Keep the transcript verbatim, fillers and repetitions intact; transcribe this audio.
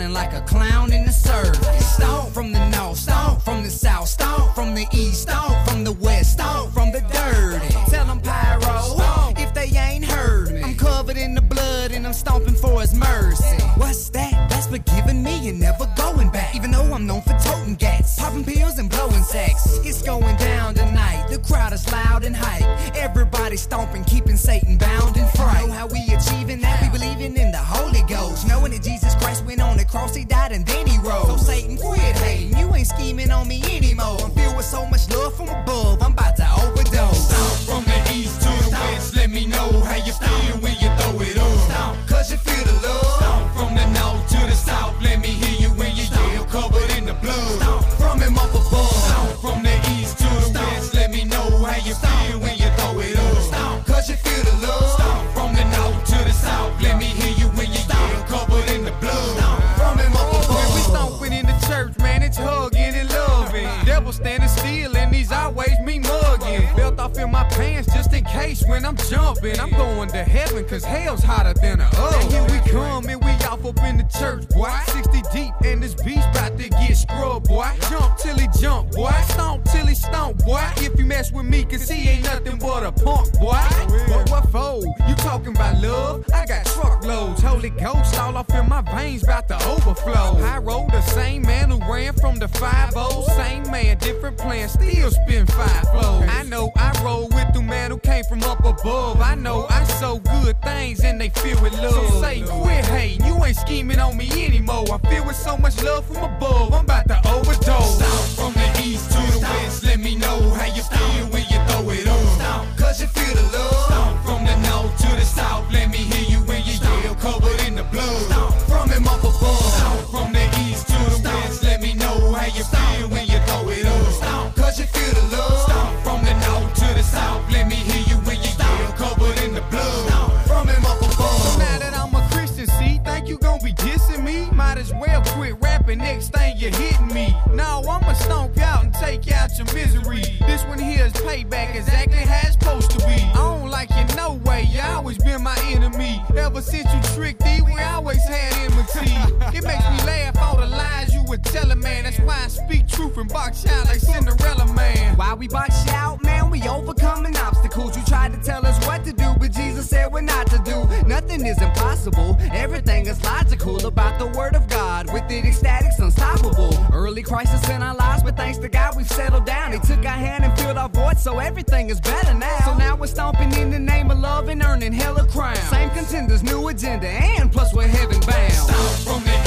smiling like a clown in the circus. Stomp from the north, stomp from the south, stomp from the east, stomp from the west, stomp from the dirty. Tell them pyro, if they ain't heard me. I'm covered in the blood and I'm stomping for his mercy. What's that? That's forgiving me and never going back. Even though I'm known for toting gats, popping pills and blowing sacks. It's going down tonight, the crowd is loud and hype. Everybody stomping, keeping Satan bound and fright. Know how we achieving that? We believing in the Holy Ghost, knowing that Jesus Christ went on the cross, he died and then he rose. So Satan, quit hating, you ain't scheming on me anymore. I'm filled with so much love from above, I'm about to overdose. Stomp from the east to the west, let me know how you feel when you throw it up. Stomp, cause you feel the love. Stomp from the north to the south, let me hear you when you yell, covered in the blood. Stomp from him up above. Stomp from the east to the west, let me know how you feel when you throw it up. Stomp, cause you feel the love. Stomp from the north to the south, let me hear you when you yell, covered in the blood. Stomp from him up above. When we stomping in the church, man, it's hugging and loving. Devil standing still and he's always me mugging. Belt off in my pants just in case when I'm jumping. I'm going to heaven cause hell's hotter than a oven. Here we come and we off up in the church, boy. sixty deep and this beast about to get scrubbed, boy. Jump till he jump, boy. Stomp till he stomp, boy. If you mess with me cause he ain't nothing but a punk, boy. What, what for? You talking about love? I got truckloads. Holy Ghost all off in my veins about to overflow. Pyro, the same man who ran from the five oh. Same man, different plan, still spin five flows. I know I roll with the man who came from up above. I know I sow good things and they filled with love. So say quit hating, you ain't scheming on me anymore. I'm filled with so much love from above, I'm about to overdose. Stomp from the east to the west, let me know how you feel when you throw it up. Stomp, cause you feel the love. Stomp from the north to the south, let me hear you when you yell, covered in the blood. Stomp from him up above. Stomp from the east to the west, let me know how you feel when you throw it up. Stomp, cause you feel the love. Stomp from the north to the south, let me hear you when you yell, covered in the blood. Stomp from him up above. So now that I'm a Christian, see, think you gon' be dissing me? Might as well quit rapping, next thing you're hitting me. No, I'ma stomp out and take out your misery. This one here's payback, exactly how it's supposed to be. I don't like you no way, you always been my enemy. Ever since you tricked me, we always had enmity. It makes me laugh all the lies you were telling, man. That's why I speak truth and box out like Cinderella, man. Why we box you out, man? We overcoming obstacles. You tried to tell us what to do, but Jesus said we're not to do. Nothing is impossible. Everything is logical about the word of God. With it, ecstatic's unstoppable. Early crisis in our lives, but thanks to God we've settled down. He took our hand and filled our voice, so everything is better now. So now we're stomping in the name of love and earning hella crown. Same contenders, new agenda, and plus we're heaven bound. Stomp from the